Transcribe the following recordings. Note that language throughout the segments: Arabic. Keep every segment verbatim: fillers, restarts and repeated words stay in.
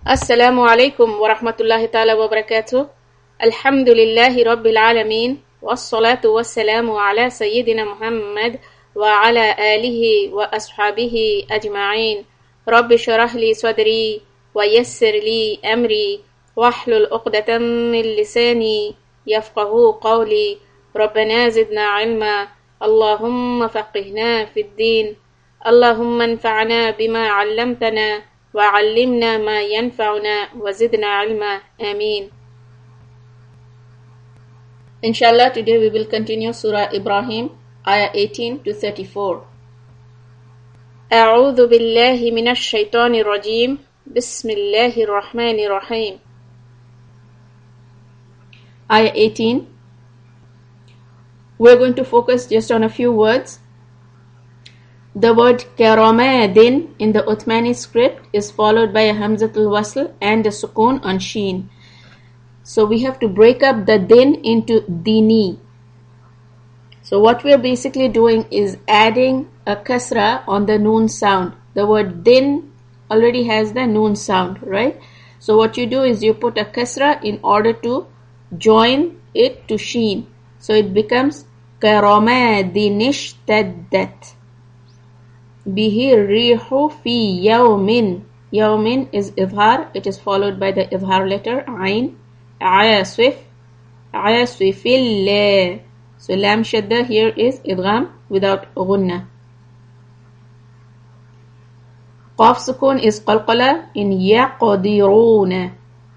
Assalamu alaikum wa rahmatullahi ta'ala wa barakatuh. Alhamdulillahi rabbil alameen. Wassalatu wassalamu ala sayyidina Muhammad wa ala alihi wa ashabihi ajma'in. Rabbi shrah li sadri wa yassir li amri wahlul uqdatan min lisani yafqahu qawli. Rabbana zidna ilma. Allahumma faqihna fid din. Allahumma anfa'na bima 'allamtana وعلمنا ما ينفعنا وزدنا علما آمين. Inshallah, today we will continue Surah Ibrahim, ayah eighteen to thirty-four. أعوذ بالله من الشيطان الرجيم بسم الله الرحمن الرحيم. Ayah eighteen. We're going to focus just on a few words. The word karamadin in the Uthmani script is followed by a hamzatul wasl and a sukoon on sheen. So we have to break up the din into dini. So what we're basically doing is adding a kasra on the noon sound. The word din already has the noon sound, right? So what you do is you put a kasra in order to join it to sheen. So it becomes karamadinish taddat. Bihi rihu fi yawmin. Yawmin is idhar. It is followed by the idhar letter ayn. Ayaswif. Ayaswifillah. So lam shadda here is idgham without ghunna. Qaf sukun is qalqala in yaqdiruna.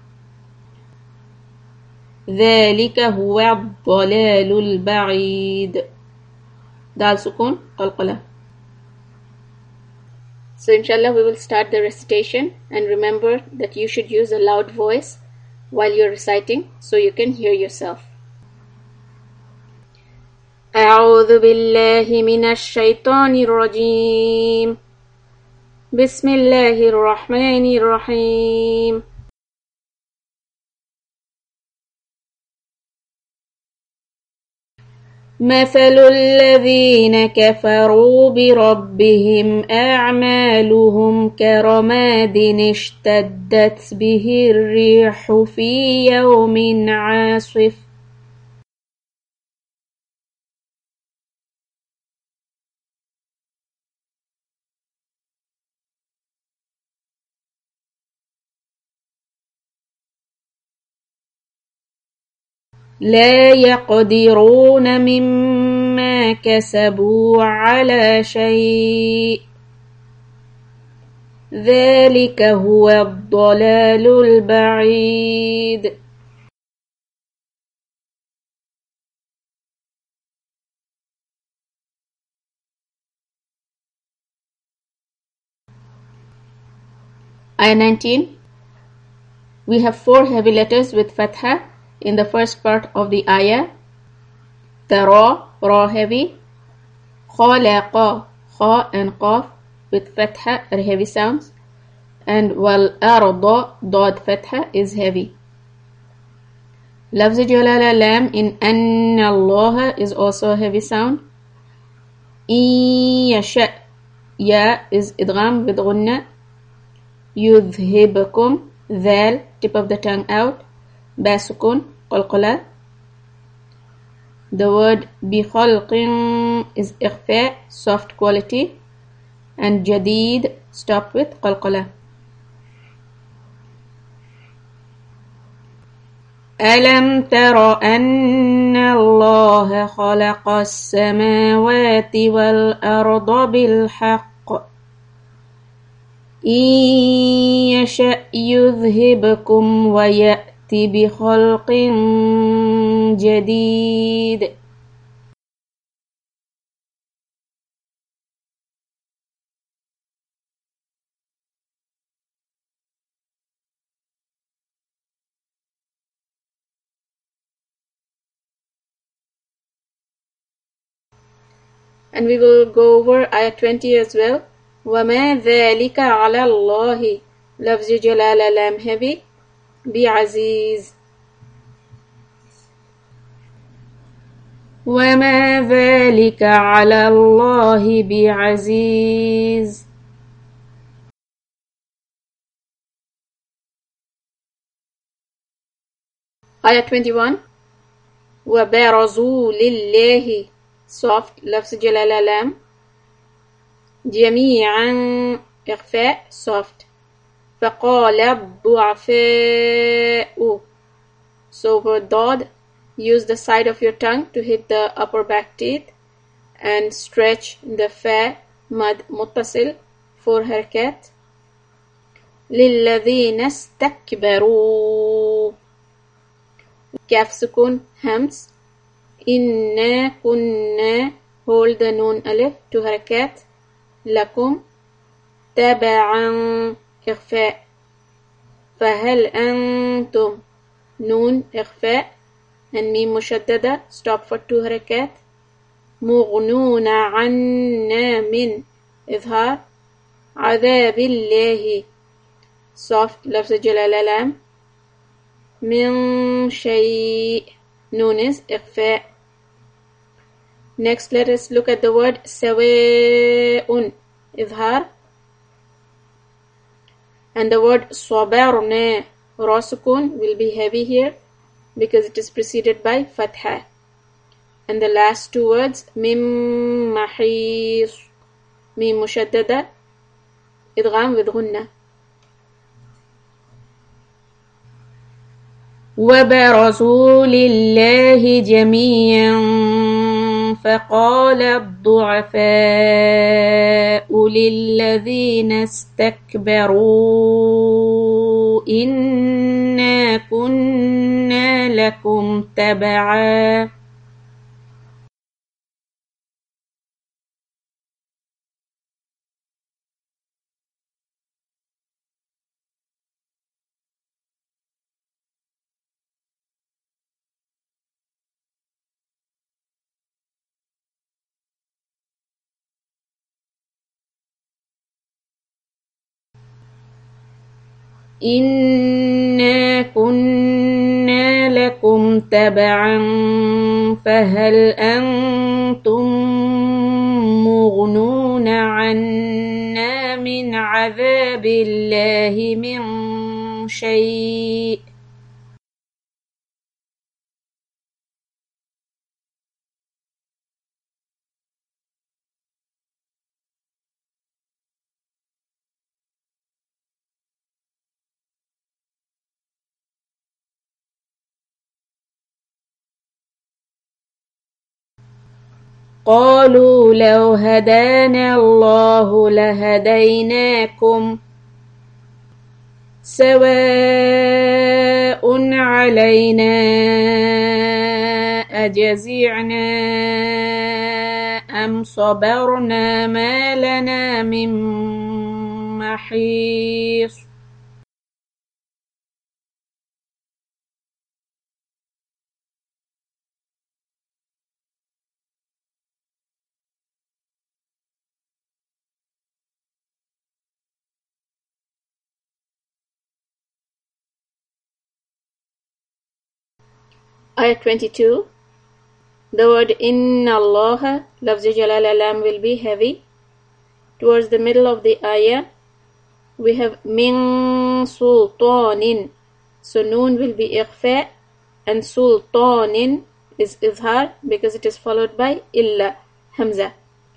ذلك هو الضلال البعيد. Dal sukun qalqala. So inshallah we will start the recitation, and remember that you should use a loud voice while you're reciting so you can hear yourself. أعوذ بالله من الشيطان الرجيم بسم الله الرحمن الرحيم. مثل الذين كفروا بربهم أعمالهم كرماد اشتدت به الريح في يوم عاصف لا يقدرون مما كسبوا على شيء ذلك هو الضلال البعيد. Ayah nineteen. We have four heavy letters with fatha in the first part of the ayah. The ra, ra heavy. Khalaqa, kha and qaf with fatha are heavy sounds. And wal arda, dad fatha is heavy. Lafz jalala lam in anna Allah is also a heavy sound. In yasha, ya is idgham with gunna. Yudhhibakum, dhal, tip of the tongue out. Basukun, qalqala. The word bi khalqin is ikhfa, soft quality. And jadid, stop with qalqala. ألم تر أن الله خلق السماوات والأرض بالحق إن يشأ يذهبكم ويأتي بخلق جديد. And we will go over ayah twenty as well. وَمَا ذَلِكَ عَلَى اللَّهِ. Lafz jalala lam heavy. بعزيز. وما ذلك على الله بعزيز. Ayah twenty-one. وَبَرَزُوا لِلَّهِ soft لفظ جلالة لام. جميعا إخفاء soft. فقال الضعفاء. So for dod, use the side of your tongue to hit the upper back teeth and stretch the fa mad muttasil for harakat. لِلَّذِينَ اسْتَكْبَرُوا Kaf sukun hams. Inna kunna hold the noon alif to harakat. Lakum taba'an إخفاء. فهل أنتم noon إخفاء and mim mushaddada stop for two harakat. مغنون عنا من إظهار. عذاب الله soft لفظ جلالة لام. من شيء noon is إخفاء. Next let us look at the word سواء إظهار. And the word صبرنا ra sukun will be heavy here because it is preceded by fatha. And the last two words مِن محيص ميم mushaddada idgham with ghunna. وَبَرَزُوا لِلَّهِ جَمِيعًا فَقَالَ الضُّعَفَاءُ لِلَّذِينَ اسْتَكْبَرُوا إِنَّا كُنَّا لَكُمْ تَبَعًا إِنَّا كُنَّا لَكُمْ تَبَعًا فَهَلْ أَنْتُمْ مُغْنُونَ عَنَّا مِنْ عَذَابِ اللَّهِ مِنْ شَيْءٍ قالوا لو هدانا الله لهديناكم سواء علينا أجزعنا أم صبرنا ما لنا من محيص. Ayah twenty-two. The word Inna Allah, lafz jalal alam, will be heavy. Towards the middle of the ayah, we have Min Sultanin. So noon will be ikhfa and Sultanin is izhar because it is followed by Illa, Hamza.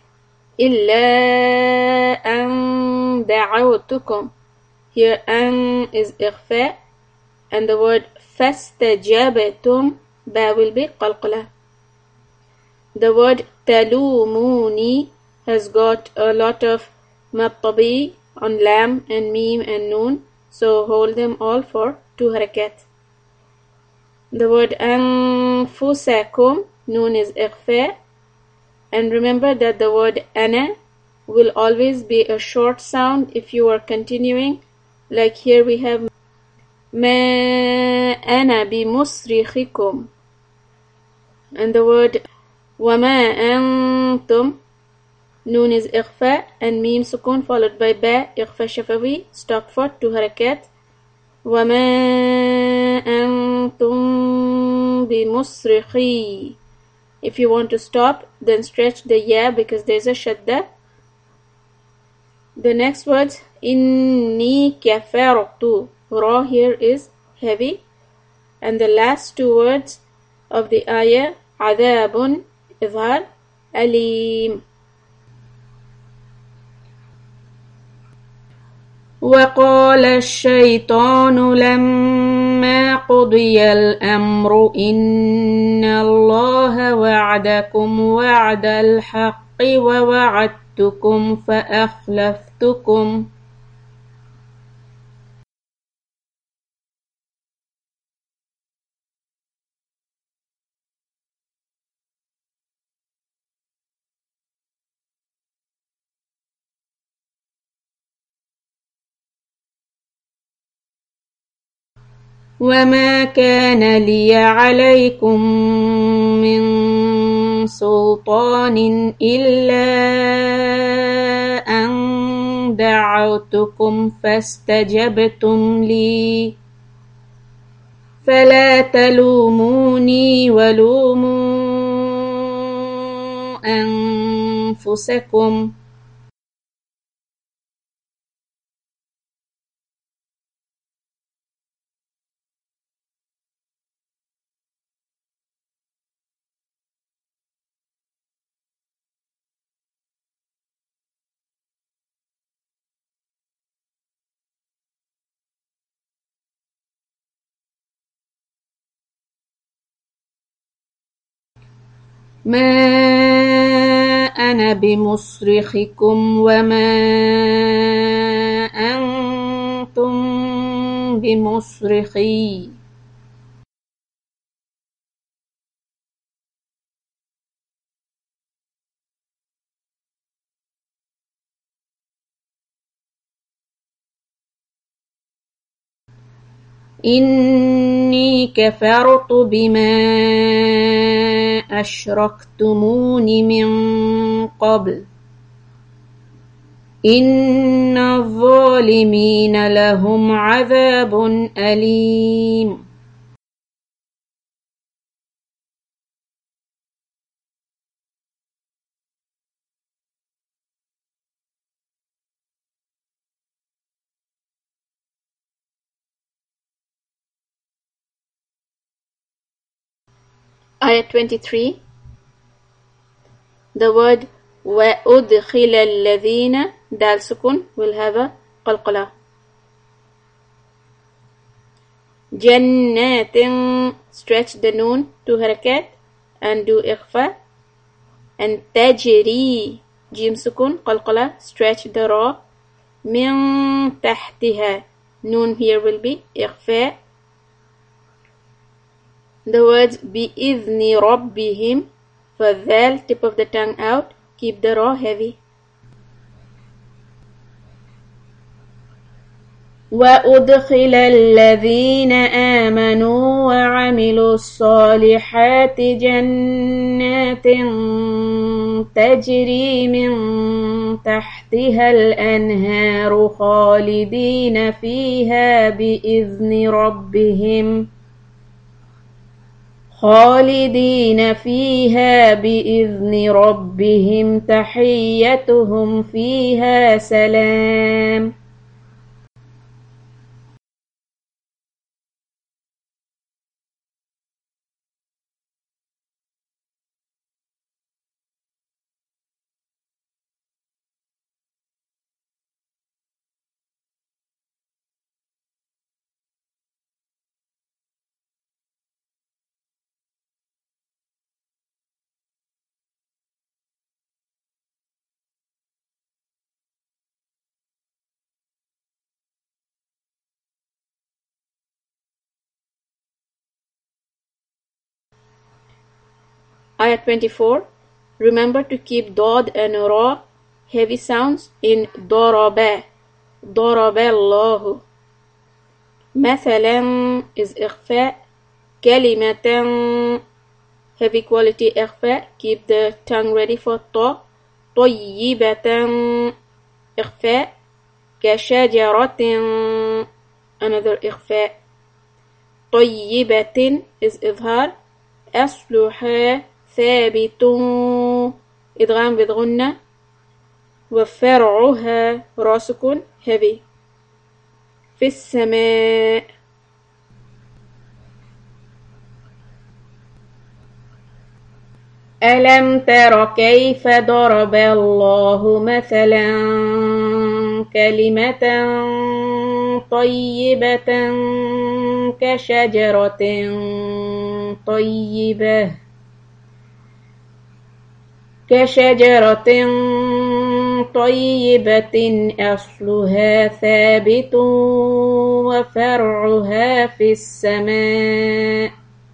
Illa an da'awtukum. Here an is ikhfa and the word fastajabatum, ba will be qalqala. The word talumuni has got a lot of mattabi on lam and mim and noon, so hold them all for two harakat. The word anfusakum, noon is ikhfa, and remember that the word ana will always be a short sound if you are continuing, like here we have ma ana bi musrikhikum, and the word wama antum, noon is ikhfa and mim sukun followed by ba, ikhfa shafawi, stop for two harakat. وَمَا أَنْتُمْ بِمُصْرِخِي. If you want to stop, then stretch the ya because there's a shadda. The next words, إِنِّي كَفَرْتُ. Ra here is heavy. And the last two words of the ayah, عذاب, إظهار, أليم. وقال الشيطان لما قضي الأمر إن الله وعدكم وعد الحق ووعدتكم فأخلفتكم وما كان لي عليكم من سلطان إلا أن دعوتكم فاستجبتم لي فلا تلوموني ولوموا أنفسكم ما أنا بمصرخكم وما أنتم بمصرخي إني كفرت بما أشركتمون من قبل إن الظالمين لهم عذاب أليم. Ayah twenty-three. The word وَأُدْخِلَ الَّذِينَ dal sukun will have a qalqala. جَنَّاتٍ stretch the noon to harakat and do ikhfa. And تَجْرِي jim sukun qalqala stretch the ra. مِن تَحْتِهَا noon here will be ikhfa. The words بِإِذْنِ رَبِّهِمْ for dhal tip of the tongue out, keep the ra heavy. وَأُدْخِلَ الَّذِينَ آمَنُوا وَعَمِلُوا الصَّالِحَاتِ جَنَّاتٍ تَجْرِي مِن تَحْتِهَا الْأَنْهَارُ خَالِدِينَ فِيهَا بِإِذْنِ رَبِّهِمْ خالدين فيها بإذن ربهم تحيتهم فيها سلام. Ayah twenty-four. Remember to keep dod and ra heavy sounds in daraba. Daraba Allahu. مثلا is ikhfa. Kalimatan heavy quality ikhfa. Keep the tongue ready for ta. طيبة ikhfa. كشجرة another ikhfa. طيبة is إظهار. أصلها ثابت إدغام بغنة. وفرعها راسكن heavy. في السماء ألم تر كيف ضرب الله مثلا كلمة طيبة كشجرة طيبة كشجرة طيبة أصلها ثابت وفرعها في السماء.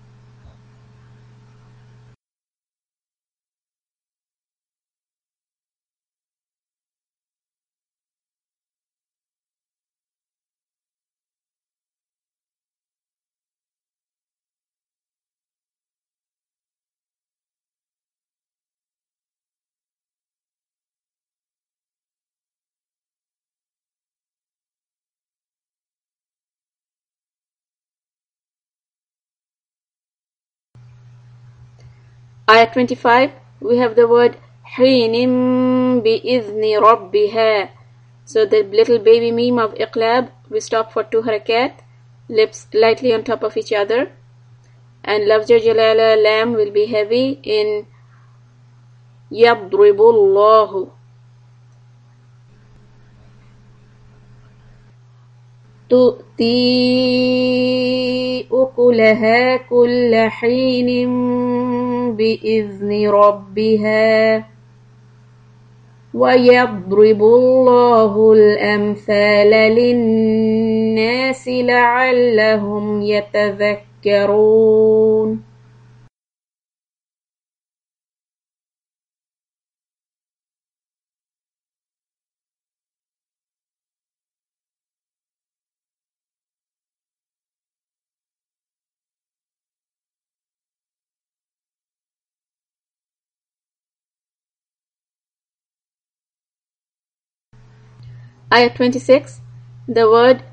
Ayah twenty-five, we have the word حين بإذن ربها. So the little baby meme of Iqlab, we stop for two harakat, lips lightly on top of each other. And Lafz Jalala lam will be heavy in يضرب الله. تؤتي أكلها كل حين بإذن ربها ويضرب الله الأمثال للناس لعلهم يتذكرون. Ayah twenty-six, the word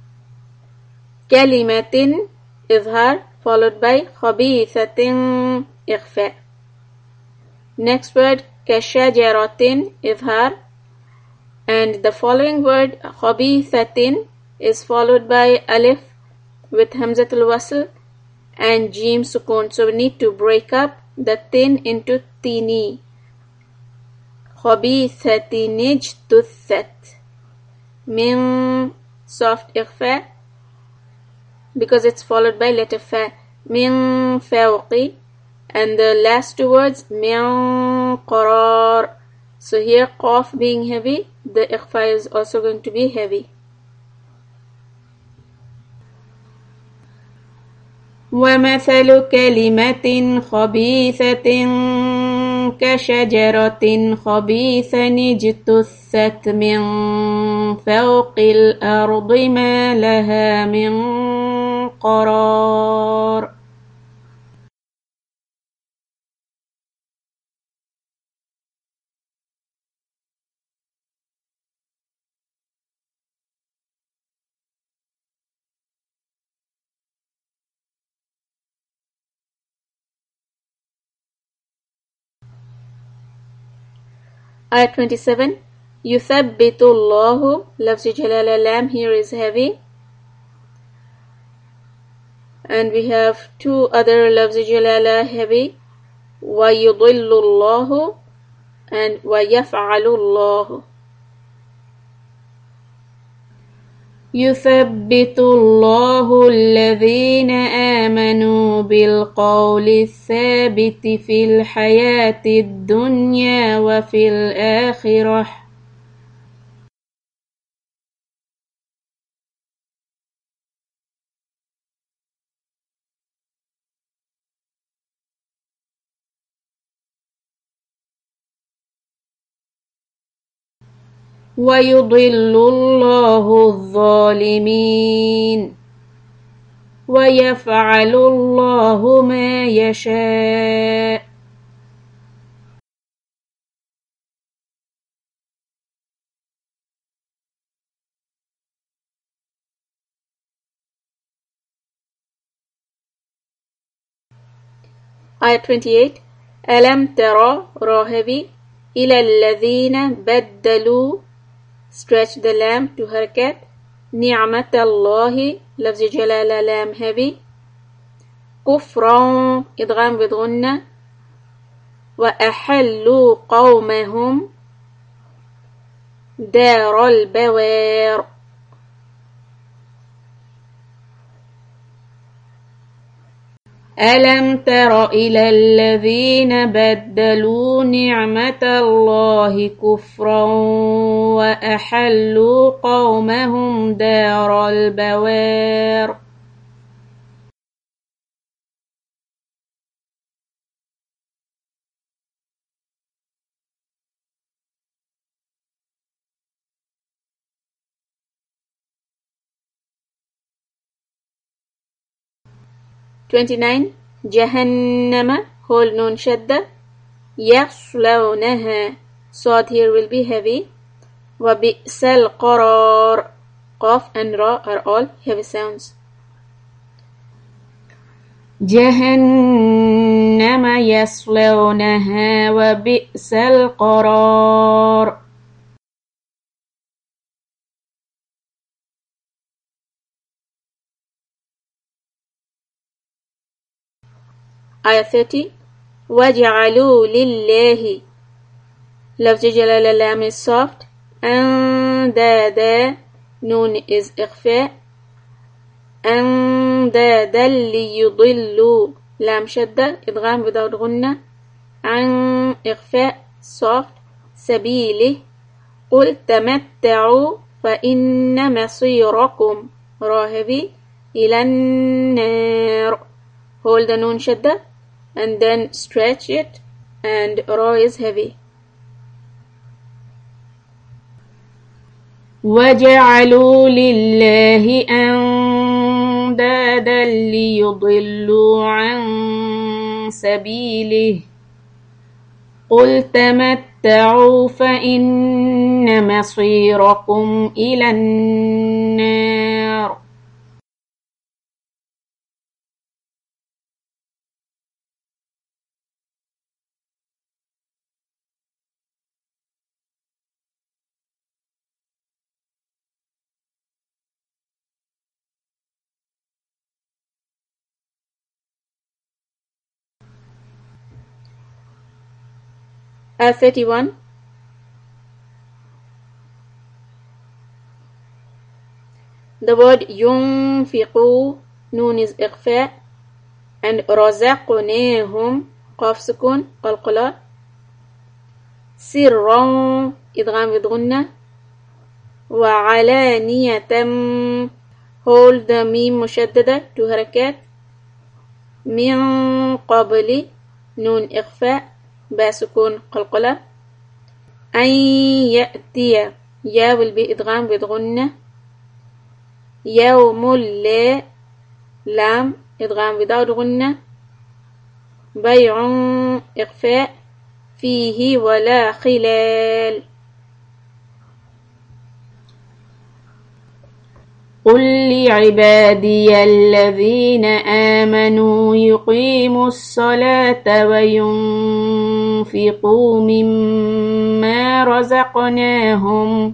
كلمة إظهار followed by خبيثة إخفاء. Next word كشجرة إظهار, and the following word خبيثة is followed by alif with hamzatul wasl and jim sukun. So we need to break up the tin into tini. خبيثة اجتثت. Min soft ikhfa because it's followed by letter fa. Min fawqi, and the last two words min qarar. So here qaf being heavy, the ikhfa is also going to be heavy. ومثل كلمة خبيثة كشجرة خبيثة اجتثت من فوق الأرض ما لها من قرار. Ayah twenty-seven, يثبت الله, Lafz Jalala lam here is heavy. And we have two other Lafz Jalala heavy, ويضل الله and ويفعل الله. يثبت الله الذين آمنوا بالقول الثابت في الحياة الدنيا وفي الآخرة. ويضل الله الظالمين ويفعل الله ما يشاء. Ayah twenty-eight, ألم ترى ra heavy إلى الذين بدلوا, stretch the lam to harakat. نعمة الله, لفظ جلالة لام heavy. كفرا إدغام بضغنة. وأحلوا قومهم دار البوار. ألم تر إلى الذين بدلوا نعمة الله كفرا وأحلوا قومهم دار البوار. twenty-nine. جهنم whole noon shadda يصلونها صاد here will be heavy. وبئس القرار قاف and ra are all heavy sounds. جهنم يصلونها وبئس القرار. آية thirty. وجعلوا لله لفظ جلالة لام soft أندادا نون is إخفاء أندادا ليضلوا لام شدة إدغام without غنة عن إخفاء soft سبيله قل تمتعوا فإن مصيركم راهبي إلى النار. hold the noon شدة and then stretch it and ra is heavy. وجعلوا لله أندادا ليضلوا عن سبيله قل تمتعوا فإن مصيركم إلى النار. آية thirty-one. The word ينفقوا noon is إخفاء and رزقناهم قاف سكون قلقلة سرا إدغام بغنة وعلانية hold the ميم مشددة two حركات من قبل نون إخفاء با سكون قلقلة أن يأتي يا will be إدغام بغنة يوم لا لام إدغام without غنة بيع إخفاء فيه ولا خلال. قل لعبادي الذين آمنوا يقيموا الصلاة وينفقوا مما رزقناهم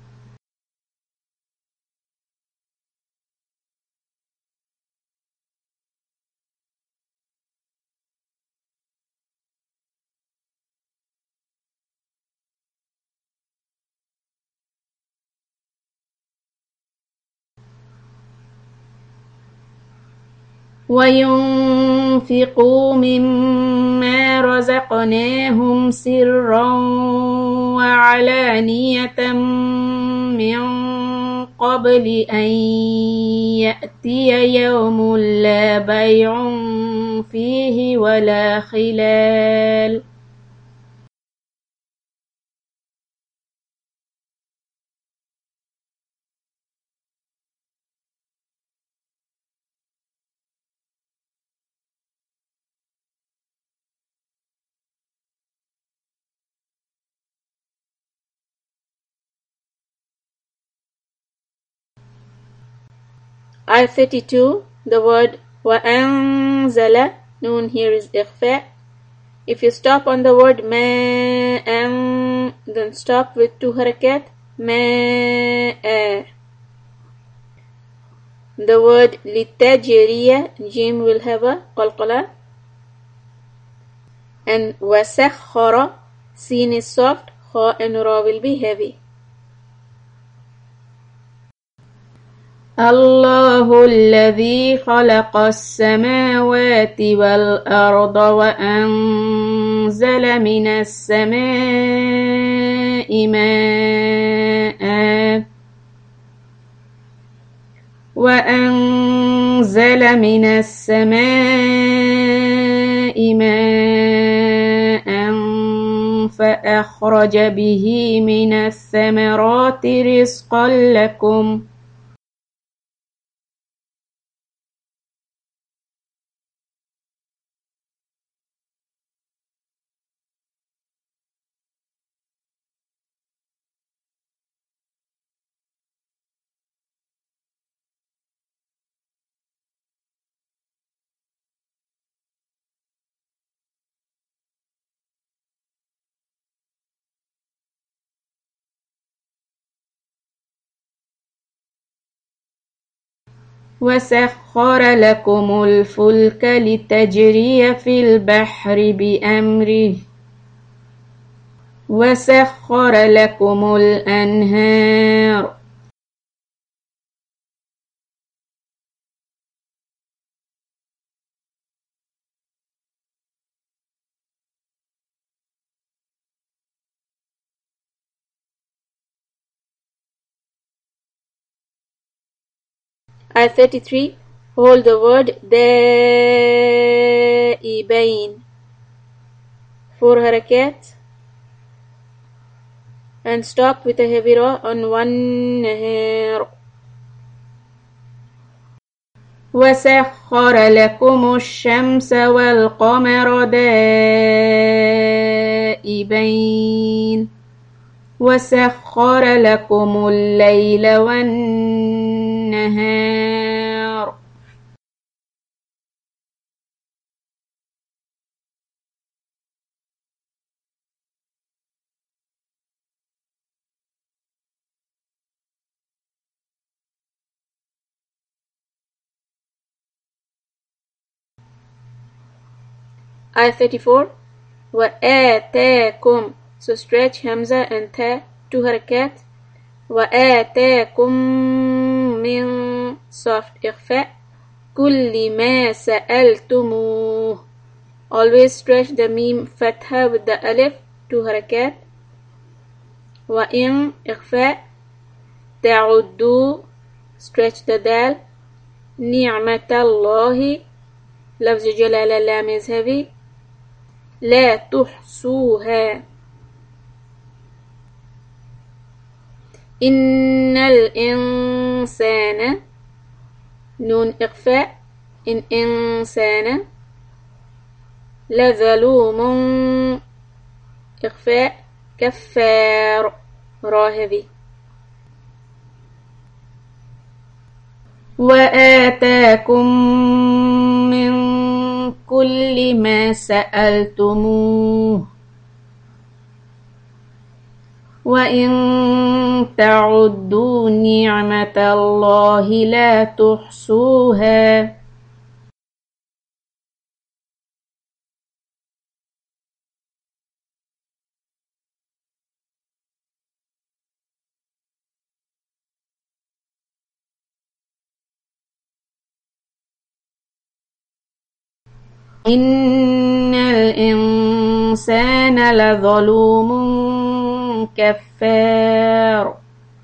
وينفقوا مما رزقناهم سرا وعلانية من قبل أن يأتي يوم لا بيع فيه ولا خلال. آية thirty-two. The word وأنزل noon here is إخفاء. If you stop on the word ماء then stop with two حركات ماء. The word للتجرية جيم will have a قلقلة And وسخر, sin is soft, kha and ra will be heavy. الله الذي خلق السماوات والأرض وأنزل من السماء ماء وأنزل من السماء ماء فأخرج به من الثمرات رزقا لكم وسخر لكم الفلك لتجري في البحر بأمره وسخر لكم الأنهار Ayah thirty-three. Hold the word دائبين. Four harakat. And stop with a heavy ra on one نهار. وسخر لكم الشمس والقمر دائبين. وسخر لكم الليل والنهار. Ayah thirty-four. وآتاكم. So stretch Hamza and Ta, two harakat. وآتاكم من soft إخفاء كل ما سألتموه. Always stretch the meme fatha with the alif, two harakat. وإن إخفاء تعدوا stretch the dal. نعمة الله لفظ جلالة لام is heavy. لا تحصوها. إن الإنسان نون إخفاء إن إنسان لظلوم إخفاء كفار راهبي. وآتاكم من كل ما سألتموه وإن تعدوا نعمة الله لا تحصوها. إن الإنسان لظلوم كفار.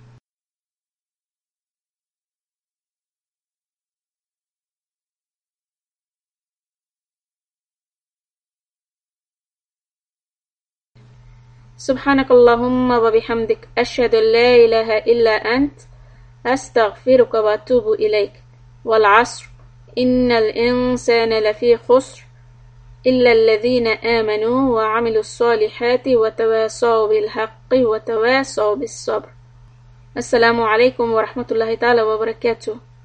سبحانك اللهم وبحمدك أشهد أن لا إله إلا أنت أستغفرك وأتوب إليك. والعصر إن الإنسان لفي خسر إلا الذين آمنوا وعملوا الصالحات وتواصوا بالحق وتواصوا بالصبر. السلام عليكم ورحمة الله تعالى وبركاته.